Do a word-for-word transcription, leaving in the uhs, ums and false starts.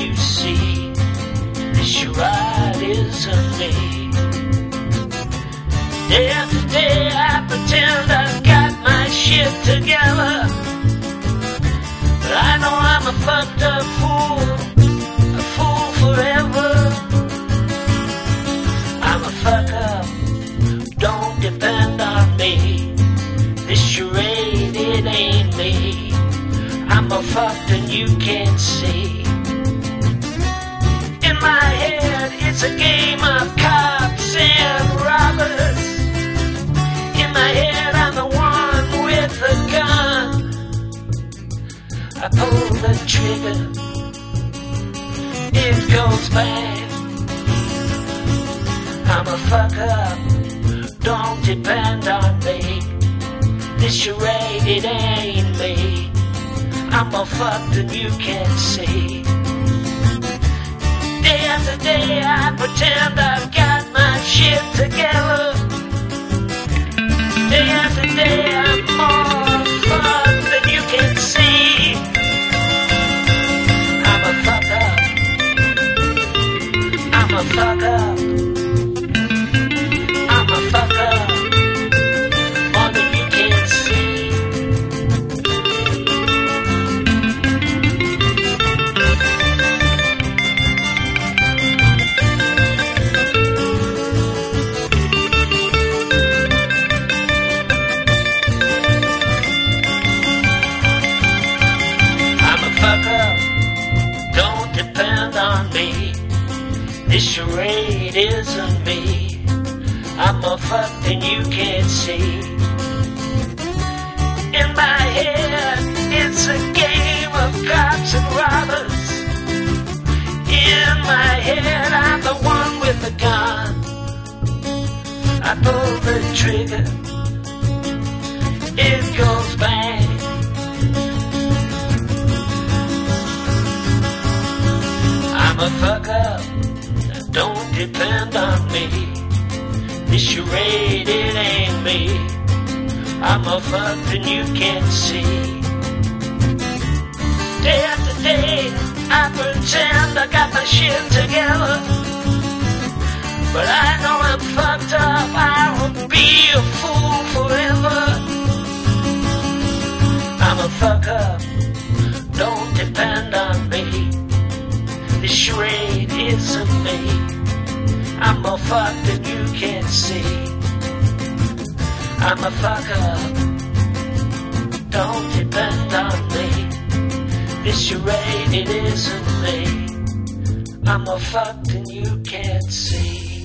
you see this charade isn't me. Day after day I pretend I've got my shit together, but I know I'm a fucked up fool, a fool forever. I'm a fuck up, don't depend on me. This charade, it ain't me. I'm a fucked and you can't see. In my head, it's a game of cops and robbers. In my head, I'm the one with the gun. I pull the trigger, it goes bang. I'm a fuck up, don't depend on me. This charade, it ain't me. I'm all fucked and you can't see. Day after day I pretend I've got my shit together. Day after day I'm more fucked than you can see. I'm a fuck up, I'm a fuck up, I'm a fuck up, more than you can see. Don't depend on me. This charade isn't me. I'm a fucked and you can't see. In my head, it's a game of cops and robbers. In my head, I'm the one with the gun. I pull the trigger, it goes bang. I'm a fuck up, don't depend on me. This charade, it ain't me. I'm a fuck and you can't see. Day after day, I pretend I got my shit together, but I know I'm fucked up. I will be a fool forever. I'm a fuck up, don't depend on me. This charade isn't me. I'm a fuck that you can't see. I'm a fuck up, don't depend on me. This charade, it isn't me. I'm a fuck that you can't see.